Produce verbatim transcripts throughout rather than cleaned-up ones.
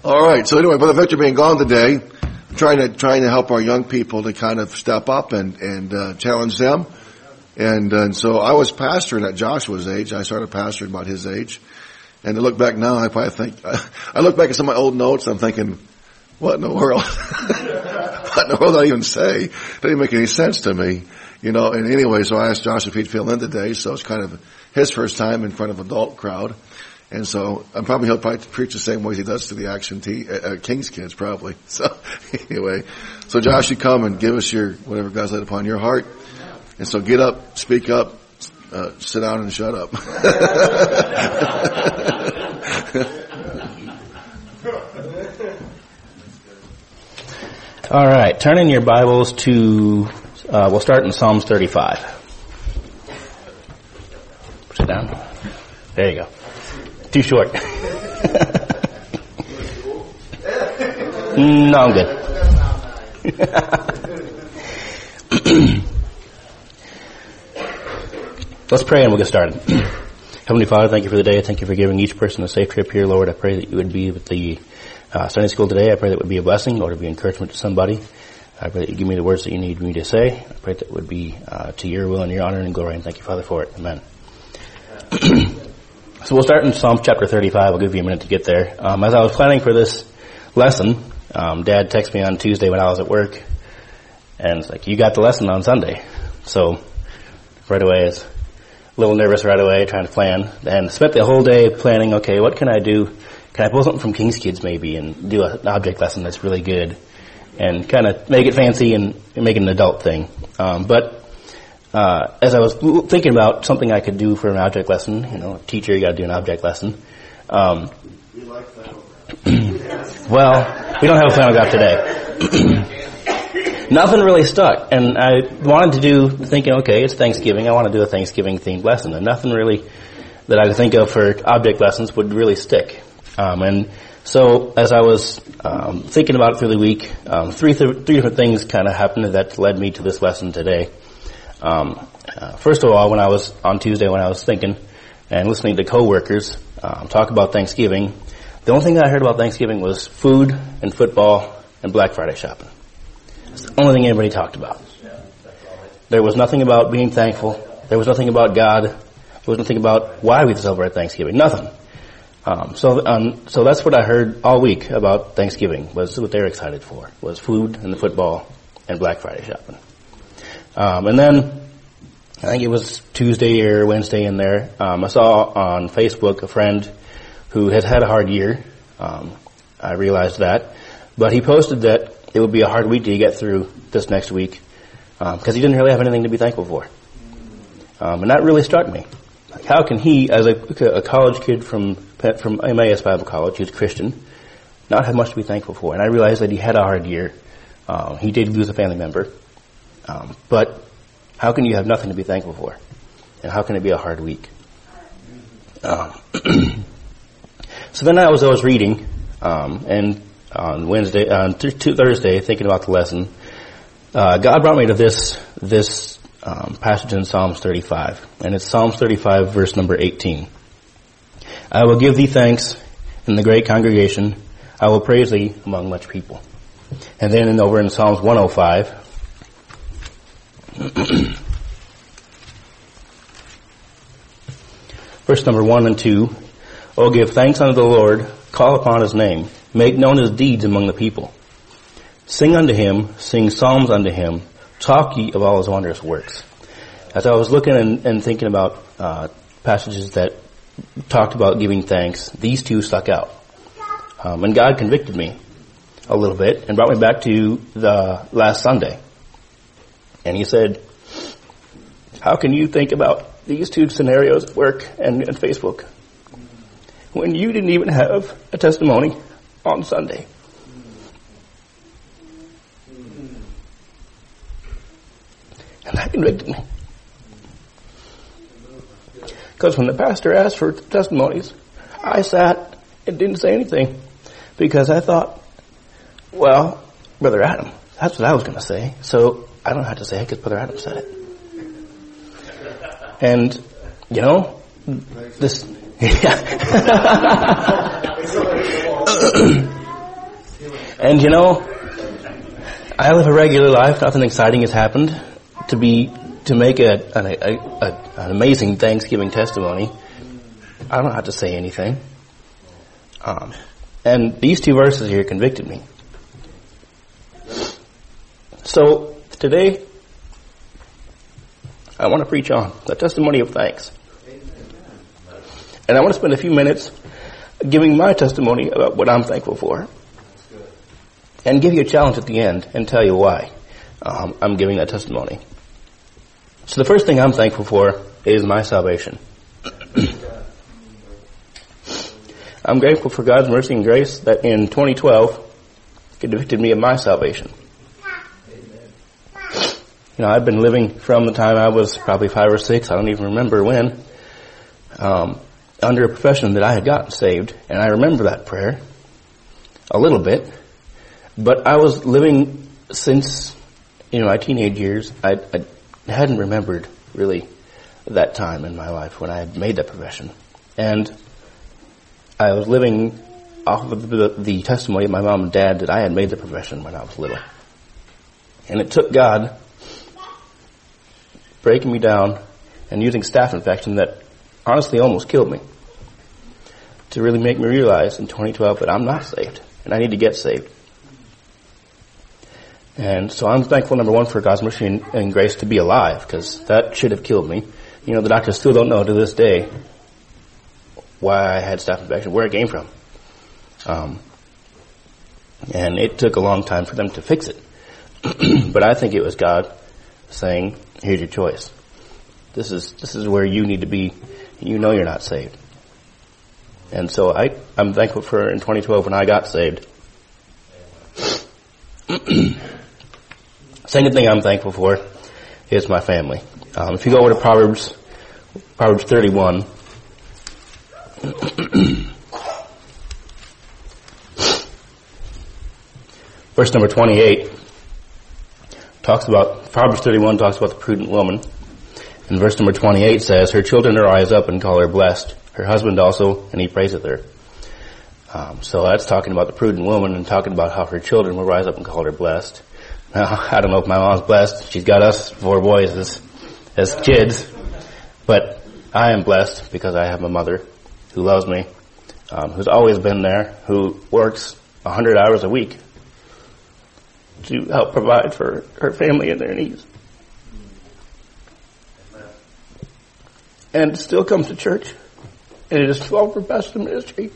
All right. So anyway, Brother Victor being gone today, trying to trying to help our young people to kind of step up and and uh, challenge them. And, uh, and so I was pastoring at Joshua's age. I started pastoring about his age. And to look back now, I probably think I look back at some of my old notes. I'm thinking, what in the world? What in the world did I even say? Didn't even make any sense to me, you know. And anyway, so I asked Joshua if he'd fill in today. So it's kind of his first time in front of an adult crowd. And so I'm probably he'll probably preach the same way as he does to the Action T, uh, King's kids, probably. So anyway, so Josh, you come and give us your whatever God's laid upon your heart. And so get up, speak up, uh, sit down, and shut up. All right, turn in your Bibles to. Uh, we'll start in Psalms thirty-five. Sit down. There you go. Too short. No, I'm good. Let's pray and we'll get started. Heavenly Father, thank you for the day. Thank you for giving each person a safe trip here, Lord. I pray that you would be with the uh, Sunday school today. I pray that it would be a blessing, Lord, it would be encouragement to somebody. I pray that you give me the words that you need me to say. I pray that it would be uh, to your will and your honor and glory. And thank you, Father, for it. Amen. So we'll start in Psalm chapter thirty-five. I'll give you a minute to get there. Um, as I was planning for this lesson, um, Dad texted me on Tuesday when I was at work, and it's like, you got the lesson on Sunday. So right away, I was a little nervous right away, trying to plan, and spent the whole day planning, okay, what can I do? Can I pull something from King's Kids maybe and do an object lesson that's really good and kind of make it fancy and make it an adult thing? Um, but Uh, as I was thinking about something I could do for an object lesson, you know, teacher, you got to do an object lesson. Um, We like that. well, we don't have a flannel graph today. Nothing really stuck, and I wanted to do, thinking, okay, it's Thanksgiving. I want to do a Thanksgiving themed lesson, and nothing really that I could think of for object lessons would really stick. Um, and so, as I was um, thinking about it through the week, um, three th- three different things kind of happened that led me to this lesson today. Um, uh, first of all, when I was on Tuesday, when I was thinking and listening to coworkers um, talk about Thanksgiving, the only thing I heard about Thanksgiving was food and football and Black Friday shopping. That's the only thing anybody talked about. There was nothing about being thankful. There was nothing about God. There was nothing about why we celebrate Thanksgiving. Nothing. Um, so, um, so that's what I heard all week about Thanksgiving. Was what they were excited for was food and the football and Black Friday shopping. Um, and then, I think it was Tuesday or Wednesday in there, um, I saw on Facebook a friend who has had a hard year. Um, I realized that. But he posted that it would be a hard week to get through this next week, um, because he didn't really have anything to be thankful for. Um, and that really struck me. Like, how can he, as a, a college kid from, from M A S Bible College, who's Christian, not have much to be thankful for? And I realized that he had a hard year. Um, he did lose a family member. Um, but how can you have nothing to be thankful for? And how can it be a hard week? Um, so then I was, I was reading, um, and on Wednesday, on th- th- Thursday, thinking about the lesson, uh, God brought me to this, this, um, passage in Psalms thirty-five. And it's Psalms thirty-five, verse number eighteen. I will give thee thanks in the great congregation. I will praise thee among much people. And then in, over in Psalms one oh five, verse number one and two, O give thanks unto the Lord, call upon his name, make known his deeds among the people. Sing unto him, sing psalms unto him, talk ye of all his wondrous works. As I was looking and, and thinking about uh, passages that talked about giving thanks, these two stuck out. Um, and God convicted me a little bit and brought me back to the last Sunday. And he said, how can you think about these two scenarios at work and, and Facebook when you didn't even have a testimony on Sunday? And that convicted me. Because when the pastor asked for testimonies, I sat and didn't say anything because I thought, well, Brother Adam, that's what I was going to say. So I don't have to say it because Brother Adam said it. And, you know, this, yeah. And you know, I live a regular life. Nothing exciting has happened. To be to make a an, a, a, an amazing Thanksgiving testimony, I don't have to say anything. Um, and these two verses here convicted me. So today, I want to preach on the testimony of thanks. And I want to spend a few minutes giving my testimony about what I'm thankful for. And give you a challenge at the end and tell you why um, I'm giving that testimony. So the first thing I'm thankful for is my salvation. I'm grateful for God's mercy and grace that in twenty twelve convicted me of my salvation. You know, I've been living from the time I was probably five or six, I don't even remember when, um, under a profession that I had gotten saved. And I remember that prayer a little bit. But I was living since, you know, my teenage years. I, I hadn't remembered really that time in my life when I had made that profession. And I was living off of the, the testimony of my mom and dad that I had made the profession when I was little. And it took God breaking me down and using staph infection that honestly almost killed me to really make me realize in twenty twelve that I'm not saved and I need to get saved. And so I'm thankful, number one, for God's mercy and, and grace to be alive, because that should have killed me. You know, the doctors still don't know to this day why I had staph infection, where it came from. Um, and it took a long time for them to fix it. But I think it was God saying, here's your choice. This is, this is where you need to be. You know you're not saved. And so I, I'm thankful for in twenty twelve when I got saved. Second thing I'm thankful for is my family. Um, if you go over to Proverbs, Proverbs thirty-one, verse number twenty-eight, talks about, Proverbs thirty-one talks about the prudent woman. And verse number twenty-eight says, her children rise up and call her blessed. Her husband also, and he praiseth her. Um, so that's talking about the prudent woman and talking about how her children will rise up and call her blessed. Now, I don't know if my mom's blessed. She's got us four boys as, as kids. But I am blessed because I have a mother who loves me, um, who's always been there, who works a hundred hours a week to help provide for her family and their needs. And still comes to church. And it is twelve professed in ministry.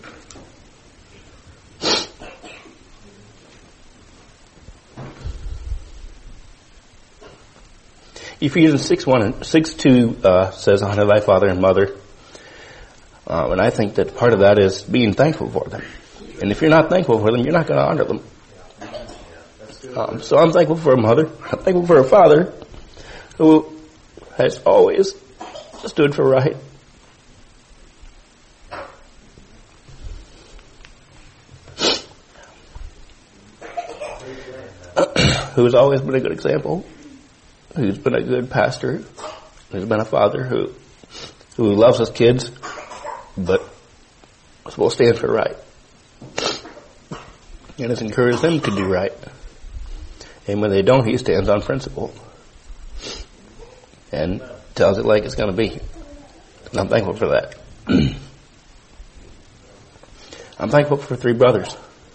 Ephesians six one and six two uh, says, honor thy father and mother. Um, and I think that part of that is being thankful for them. And if you're not thankful for them, you're not going to honor them. Um, so I'm thankful for a mother. I'm thankful for a father who has always stood for right. Who's always been a good example. Who's been a good pastor, who's been a father who who loves his kids, but will stand for right. And has encouraged them to do right. And when they don't, he stands on principle. And tells it like it's going to be. And I'm thankful for that. I'm thankful for three brothers.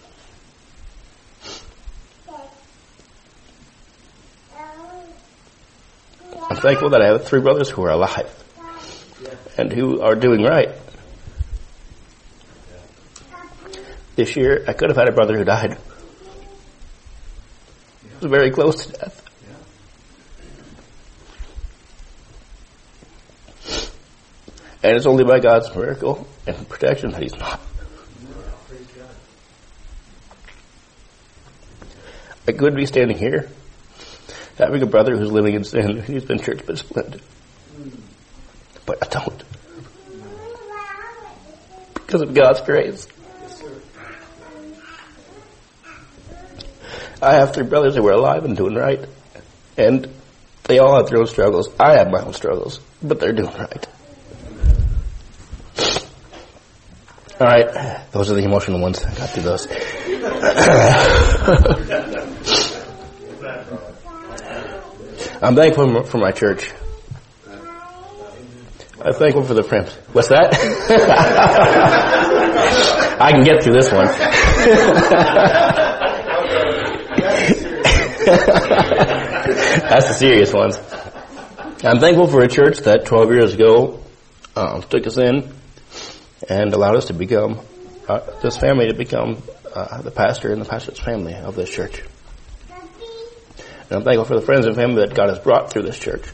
I'm thankful that I have three brothers who are alive and who are doing right. This year, I could have had a brother who died. He was very close to death. And it's only by God's miracle and protection that he's not. I could be standing here having a brother who's living in sin, who's been church disciplined. But I don't. Because of God's grace. I have three brothers who are alive and doing right. And they all have their own struggles. I have my own struggles. But they're doing right. Alright. Those are the emotional ones. I got through those. I'm thankful for my church. I'm thankful for the friends. What's that? I can get through this one. That's the serious ones. I'm thankful for a church that twelve years ago um, took us in and allowed us to become, uh, this family to become uh, the pastor and the pastor's family of this church. And I'm thankful for the friends and family that God has brought through this church.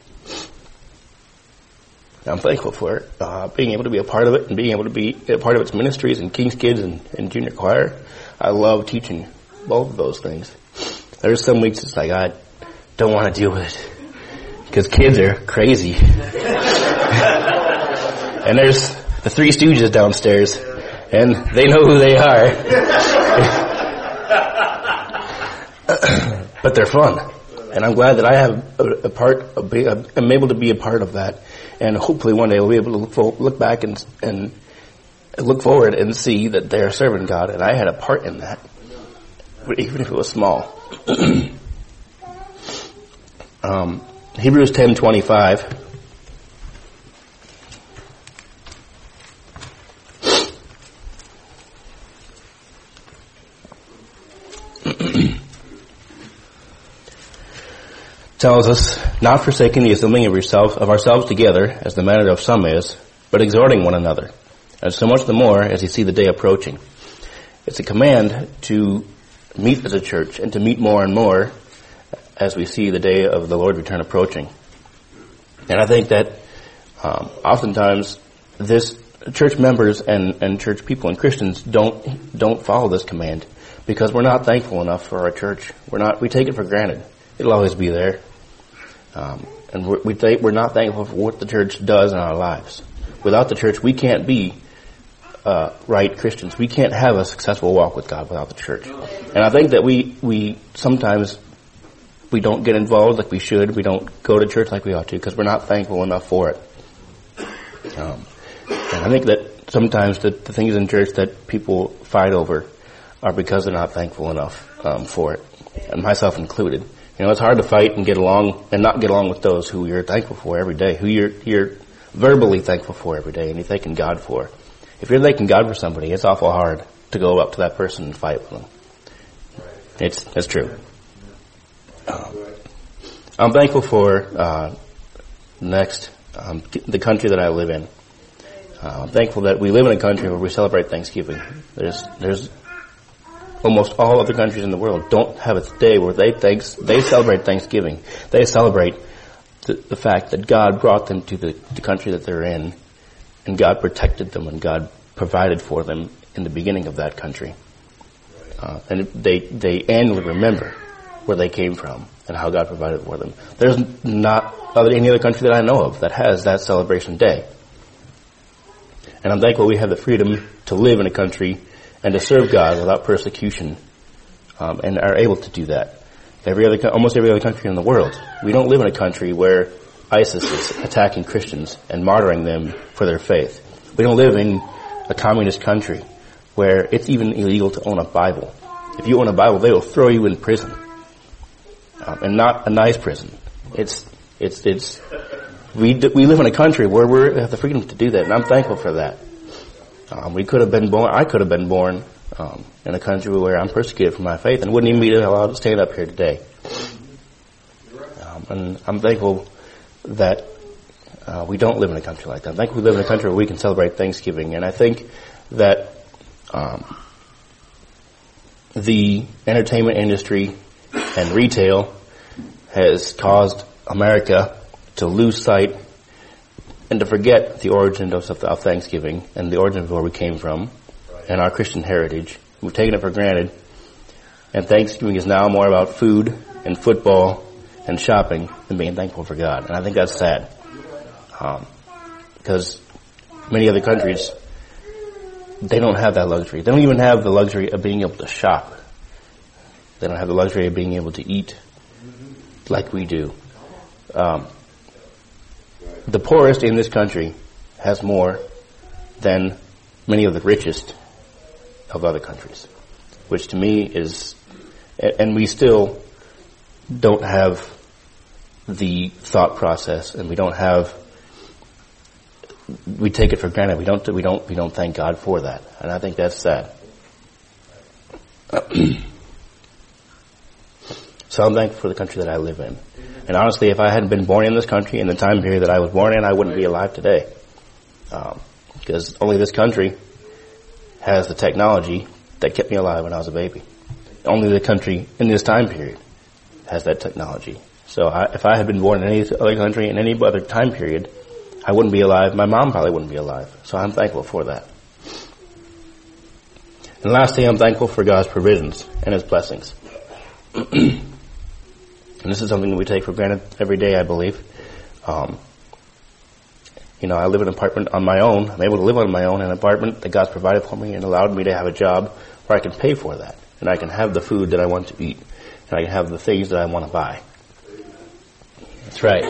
I'm thankful for uh, being able to be a part of it and being able to be a part of its ministries and King's Kids and, and Junior Choir. I love teaching both of those things. There's some weeks it's like, I don't want to deal with it because kids are crazy. And there's the Three Stooges downstairs and they know who they are. But they're fun. And I'm glad that I have a, a part, of be, a, I'm able to be a part of that. And hopefully one day we'll be able to look, for, look back and, and look forward and see that they're serving God. And I had a part in that, even if it was small. um, Hebrews ten twenty-five. tells us, not forsaking the assembling of yourselves, of ourselves together, as the manner of some is, but exhorting one another, and so much the more as you see the day approaching. It's a command to meet as a church and to meet more and more as we see the day of the Lord's return approaching. And I think that um, oftentimes this church members and, and church people and Christians don't don't follow this command because we're not thankful enough for our church. We're not. We take it for granted. It'll always be there. Um, and we're, we think we're not thankful for what the church does in our lives. Without the church, we can't be uh, right Christians. We can't have a successful walk with God without the church. And I think that we we sometimes we don't get involved like we should. We don't go to church like we ought to because we're not thankful enough for it. Um, and I think that sometimes the, the things in church that people fight over are because they're not thankful enough um, for it, and myself included. You know, it's hard to fight and get along and not get along with those who you're thankful for every day, who you're you're verbally thankful for every day, and you're thanking God for. If you're thanking God for somebody, it's awful hard to go up to that person and fight with them. It's it's true. Um, I'm thankful for uh, next um, the country that I live in. Uh, I'm thankful that we live in a country where we celebrate Thanksgiving. There's there's almost all other countries in the world don't have a day where they thanks they celebrate Thanksgiving. They celebrate the, the fact that God brought them to the, the country that they're in, and God protected them, and God provided for them in the beginning of that country. Uh, and they they annually remember where they came from and how God provided for them. There's not other, any other country that I know of that has that celebration day. And I'm thankful we have the freedom to live in a country and to serve God without persecution, um, and are able to do that. Every other, almost every other country in the world. We don't live in a country where ISIS is attacking Christians and martyring them for their faith. We don't live in a communist country where it's even illegal to own a Bible. If you own a Bible, they will throw you in prison, um, and not a nice prison. It's it's it's we we live in a country where we have the freedom to do that, and I'm thankful for that. Um, we could have been born, I could have been born um, in a country where I'm persecuted for my faith and wouldn't even be allowed to stand up here today. Um, and I'm thankful that uh, we don't live in a country like that. I'm thankful we live in a country where we can celebrate Thanksgiving. And I think that um, the entertainment industry and retail has caused America to lose sight and to forget the origin of, of Thanksgiving and the origin of where we came from and our Christian heritage. We've taken it for granted. And Thanksgiving is now more about food and football and shopping than being thankful for God. And I think that's sad. Um, because many other countries, they don't have that luxury. They don't even have the luxury of being able to shop. They don't have the luxury of being able to eat like we do. Um, The poorest in this country has more than many of the richest of other countries. which to me is, and we still don't have the thought process, and we don't have, we take it for granted. We don't, we don't, we don't thank God for that. And I think that's sad. So I'm thankful for the country that I live in. And honestly, if I hadn't been born in this country in the time period that I was born in, I wouldn't be alive today. Um, because only this country has the technology that kept me alive when I was a baby. Only the country in this time period has that technology. So I, if I had been born in any other country in any other time period, I wouldn't be alive. My mom probably wouldn't be alive. So I'm thankful for that. And lastly, I'm thankful for God's provisions and His blessings. And this is something that we take for granted every day, I believe. Um, you know, I live in an apartment on my own. I'm able to live on my own in an apartment that God's provided for me and allowed me to have a job where I can pay for that. And I can have the food that I want to eat. And I can have the things that I want to buy. That's right.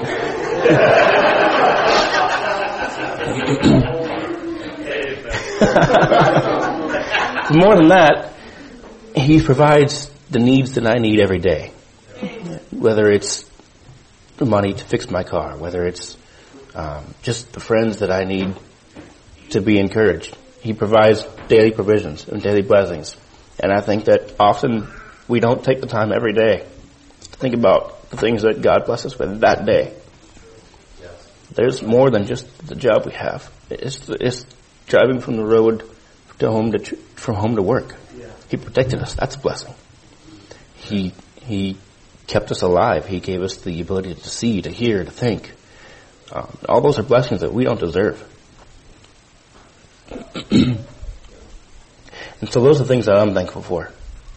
More than that, He provides the needs that I need every day. Whether it's the money to fix my car, whether it's um, just the friends that I need to be encouraged. He provides daily provisions and daily blessings. And I think that often we don't take the time every day to think about the things that God blesses us with that day. There's more than just the job we have. It's, it's driving from the road to home to from home to work. He protected us. That's a blessing. He he kept us alive. He gave us the ability to see, to hear, to think. Um, all those are blessings that we don't deserve. And so those are things that I'm thankful for.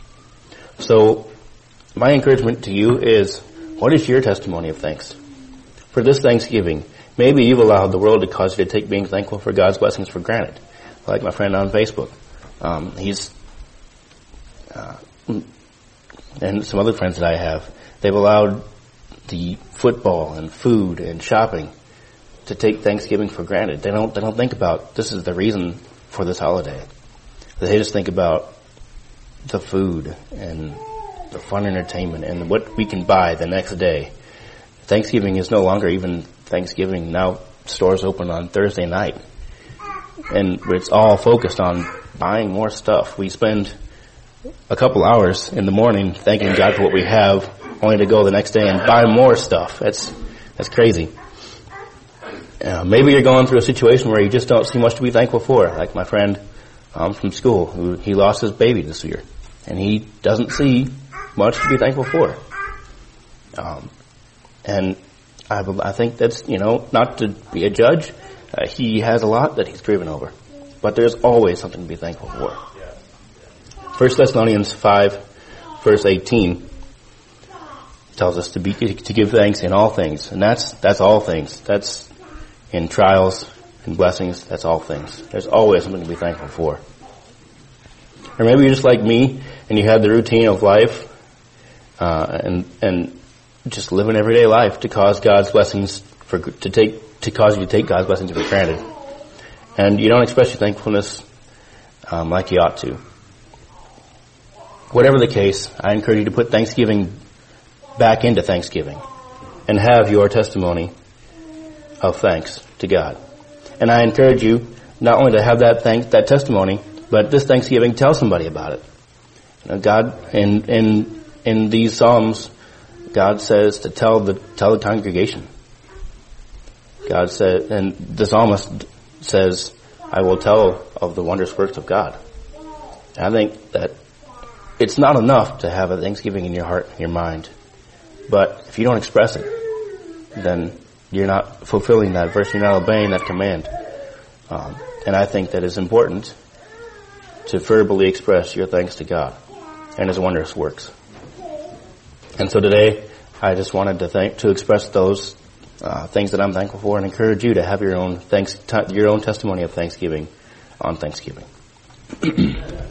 So my encouragement to you is, what is your testimony of thanks? For this Thanksgiving, maybe you've allowed the world to cause you to take being thankful for God's blessings for granted. Like my friend on Facebook. Um, he's, uh, and some other friends that I have, they've allowed the football and food and shopping to take Thanksgiving for granted. They don't, they don't think about this is the reason for this holiday. They just think about the food and the fun entertainment and what we can buy the next day. Thanksgiving is no longer even Thanksgiving. Now stores open on Thursday night. And it's all focused on buying more stuff. We spend a couple hours in the morning thanking God for what we have, only to go the next day and buy more stuff. That's that's crazy. Uh, maybe you're going through a situation where you just don't see much to be thankful for, like my friend um, from school, who he lost his baby this year, and he doesn't see much to be thankful for. Um, and I, I think that's, you know, not to be a judge. Uh, he has a lot that he's grieving over, but there's always something to be thankful for. First Thessalonians five, verse eighteen, tells us to be to give thanks in all things, and that's that's all things. That's in trials and blessings. That's all things. There's always something to be thankful for. Or maybe you're just like me, and you have the routine of life, uh, and and just living everyday life to cause God's blessings for to take to cause you to take God's blessings for granted, and you don't express your thankfulness um, like you ought to. Whatever the case, I encourage you to put Thanksgiving back into Thanksgiving and have your testimony of thanks to God. And I encourage you not only to have that thank, that testimony, but this Thanksgiving, tell somebody about it. You know, God, in in in these Psalms, God says to tell the tell the congregation. God said, and the psalmist says, "I will tell of the wondrous works of God." And I think that it's not enough to have a Thanksgiving in your heart and your mind. But if you don't express it, then you're not fulfilling that verse, you're not obeying that command. Um, and I think that it's important to verbally express your thanks to God and His wondrous works. And so today, I just wanted to thank, to express those uh, things that I'm thankful for and encourage you to have your own thanks, t- your own testimony of Thanksgiving on Thanksgiving.